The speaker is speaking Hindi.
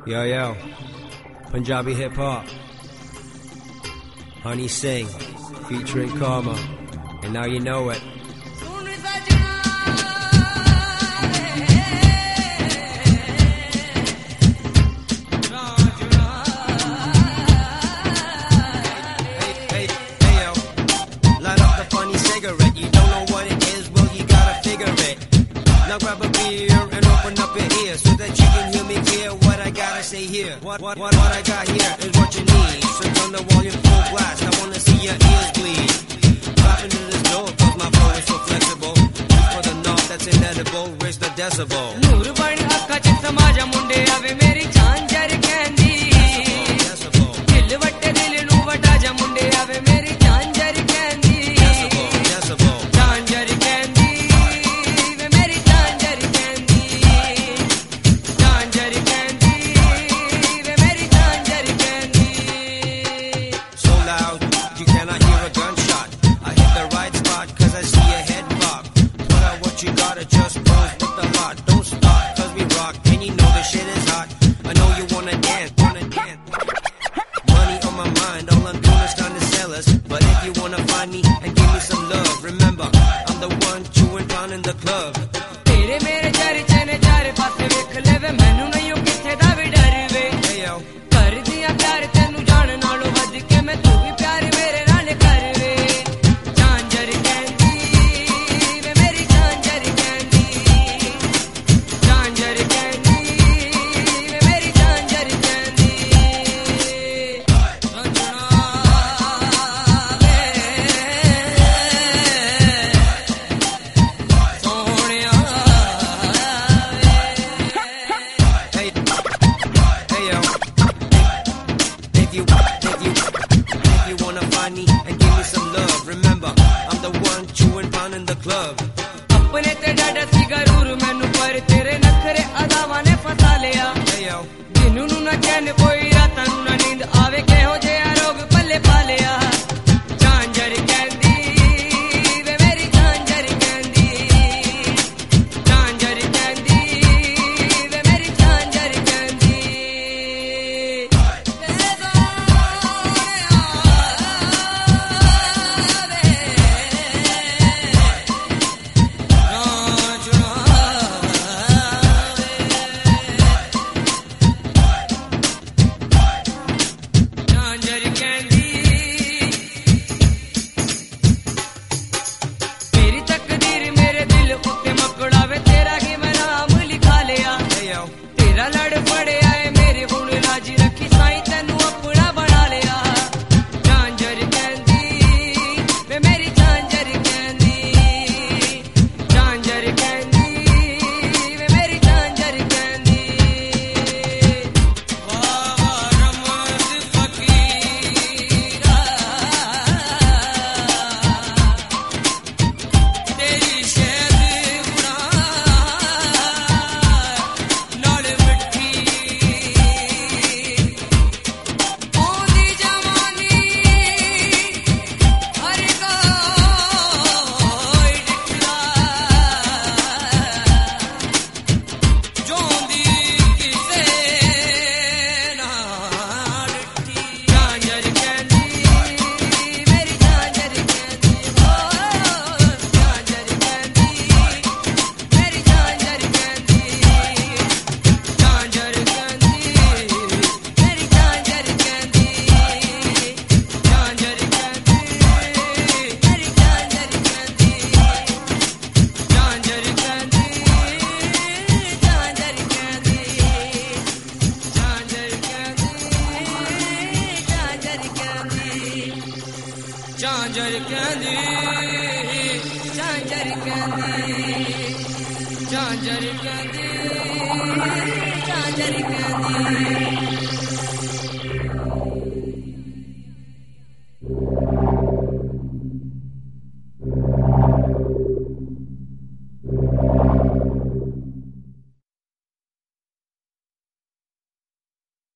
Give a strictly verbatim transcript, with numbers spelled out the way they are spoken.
Yo, yo, Punjabi hip hop, Honey Singh, featuring Karma, and now you know it. Hey, hey, yo, light up the funny cigarette. You don't know what it is, well, you gotta figure it. Now grab a beer and open up your ears so that you can hear me clear what I gotta say here. What, what, what, what I got here is what you need. So turn the volume full blast, I wanna see your ears bleed. Clap into this door, cause my flow is so flexible. Reach for the knob that's inedible, raise the decibel. Noor bani akka chit samaja munde ave meri jhanjar candy. Decibel, dil vatte dil nu vata ja munde ave meri jhanjar candy. Decibel, decibel, jhanjar candy. Ve meri jhanjar candy. Jhanjar candy. Ve meri jhanjar candy. So loud, you cannot hear a gunshot. I hit the right spot cause I see your head pop. Put out what you gotta, just pose with the lot. Don't stop cause we rock and you know the shit is hot. I know you wanna dance, wanna dance. Money on my mind, all I'm doing is trying to sell us. But if you wanna find me and give me some love, remember, I'm the one chewing pound in the club. Tere mere chare chane chare paase vekh leve mainu nahi kithe da vi dar ve. Hey yo, kar diya pyar tenu jaan naalo vad ke main tu bhi pyar mere naal kar ve. Jhanjar candy, ve meri jhanjar candy. Jhanjar candy, ve meri jhanjar candy. Sanjana ve sohniya ve. Hey, hey yo, if you, if you, if you wanna find me and give me some love, remember, I'm the one chewing pound in the club. अपने ते डाडा सी गरूर मैनू पर तेरे नखरे अदावां ने फसा लिया. Hey yo, दिनू नू ना चैन कोई रातां नू ना नींद आवे किहो जिहा रोग पल्ले पा लिया. झांझर कहंदी वे मेरी झांझर कहंदी. झांझर कहंदी वे मेरी झांझर कहंदी. वे झांझर कहंदी मेरी तकदीर मेरे दिल उत्ते मकड़ावे तेरा ही मैं नाम लिखा लिया. तेरा लड़ पड़े आए मेरे हुण राजी रखी साईं तैनू अपना बना लिया. झांझर कहंदी वे मेरी झांझर कहंदी. झांझर कहंदी वे मेरी झांझर कहंदी. वाह वाह रमज फकीरा तेरी शहद गुना नाल मिठी ओदी जवानी हर कोई दिखदा जोंदी किसे ना डिठी. झांझर कहंदी मेरी झांझर कहंदी. ओ झांझर कहंदी मेरी झांझर कहंदी. झांझर कहंदी मेरी झांझर कहंदी. झांझर कहंदी मेरी झांझर कहंदी. झांझर कहंदी झांझर कहंदी. झांझर कहंदी झांझर कहंदी. झांझर कहंदी झांझर कहंदी. झांझर कहंदी झांझर कहंदी.